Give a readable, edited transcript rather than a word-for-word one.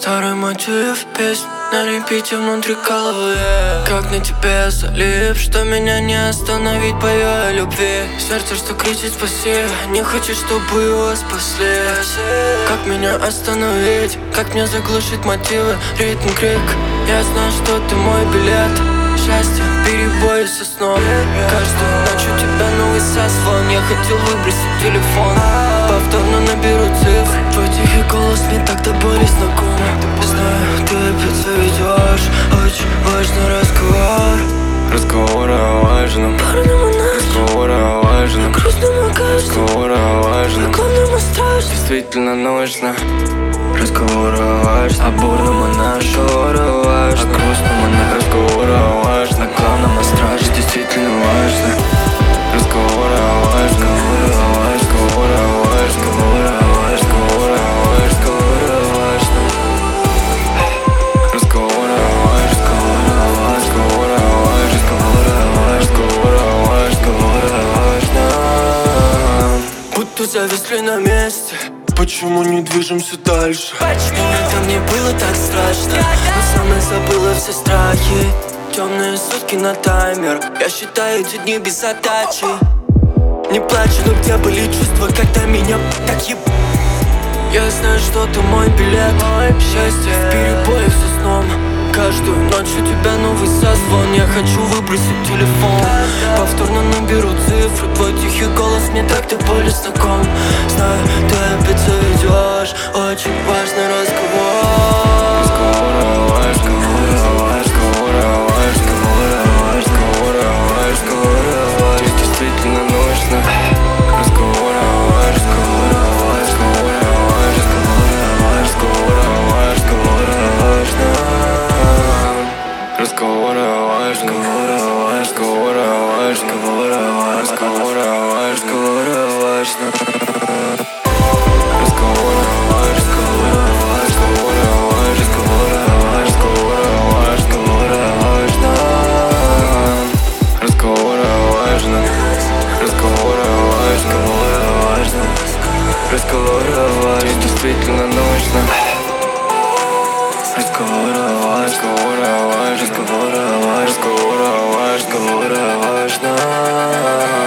Старый мотив песни на репите внутри головы. Как на тебе залип, что меня не остановить, пою о любви. Сердце, что кричит спаси, не хочет, чтобы его спасли. Как меня остановить, как мне заглушить мотивы, ритм, крик. Я знаю, что ты мой билет. Счастье, перебои со сном. Каждую ночь у тебя новый созвон. Я хотел выбросить телефон, повторно наберу цифры. Твой тихий голос мне так до боли знаком. Знаю, ты опять заведешь очень важный разговор. Разговор о важном, разговор о важном, разговор о важном, действительно нужно. Разговор о важном, о бурном о нашем, разговор о важном, о грустном о нашем, разговор о важном, о главном, о страшном, действительно важно. Разговор о важном, разговор о важном, разговор о важном, разговор о важном, разговор о важном. будто зависли на месте. Почему не движемся дальше? Иногда мне было так страшно, но сама забыла все страхи. Темные сутки на таймер, я считаю эти дни без задачи. Не плачу, но где были чувства, когда меня так еб... Я знаю, что ты мой билет. Счастье в перебоях со сном. Каждую ночь у тебя новый созвон. Я хочу выбросить телефон, повторно наберу цифры. Твой тихий голос мне так до боли знаком. Знаю, ты опять заведешь очень важный разговор. Разговор о важном, разговор о важном, разговор о важном, здесь действительно нужно. Разговор о важном, разговор о важном, разговор о важном, разговор о важном, разговор о важном, разговор о важном. Разговор о важном, действительно нужно. Разговор о важном, разговор о важном, разговор о важном.